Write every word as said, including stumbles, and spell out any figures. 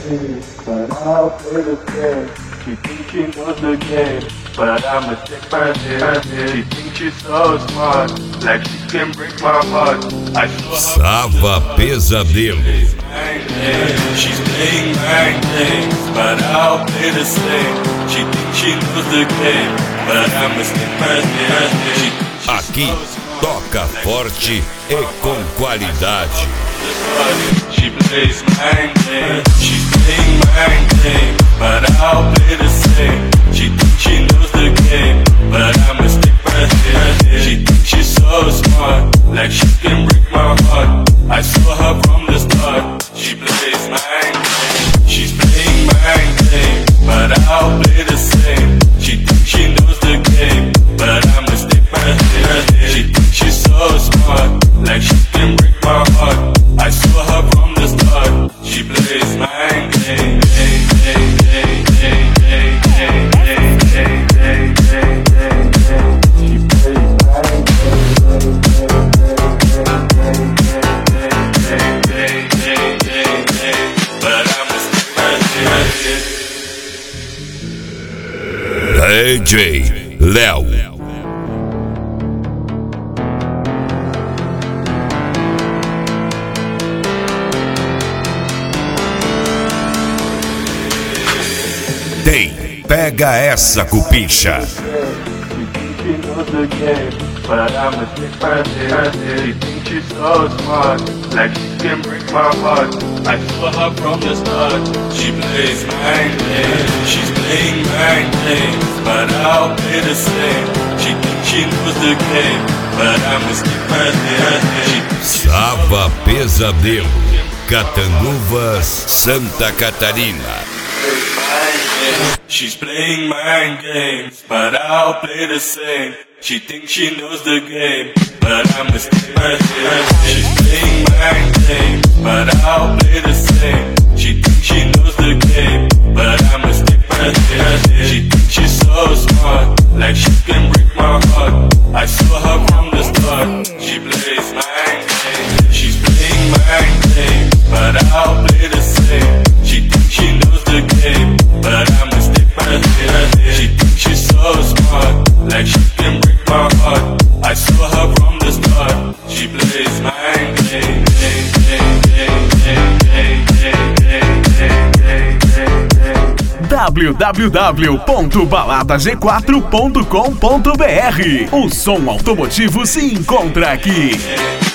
but I'll play the game. She thinks she knows the game, but I'ma take her there. She thinks she's so smart, like she can break my heart. I saw her. Sava Pesadelo. She's playing mind games, but I'll play the same. She thinks she knows the game, but I'ma take her there. Aqui toca forte e com qualidade. She plays mind games, she's playing mind games, but I'll play the same. She thinks she knows the game, but I'ma stick right there. She thinks she's so smart, like she can break my heart. I saw her from the start. She plays mind games, she's playing mind games, but I'll play the same. She thinks she knows the game, but I'ma stick right there. She thinks she's so smart, like she can break my heart. I saw her from the start. She plays mind games. D J Léo. Tem, pega essa cupicha. She knows the game, but I'ma stick her there. She thinks she's so smart, like she can break my heart. I saw her from the start. She plays mind games, she's playing mind games, but I'll play the same. She thinks she knows the game, but I'ma stick her there. Sava Pesadelo, Catanduvas, Santa Catarina. She's playing mind games, but I'll play the same. She thinks she knows the game, but I'ma stick right there. She's playing mind games, but I'll play the same. She thinks she knows the game, but I'ma stick right there. She thinks she's so smart, like she can break my heart. I saw her from the start. She plays mind games, she's playing mind games, but I'll play the same. She thinks she knows the game, but I'ma stick right there. She thinks she's so smart, like she can break my heart. I saw her from the start. She plays mind games. w w w ponto balada g quatro ponto com ponto b r. O som automotivo se encontra aqui.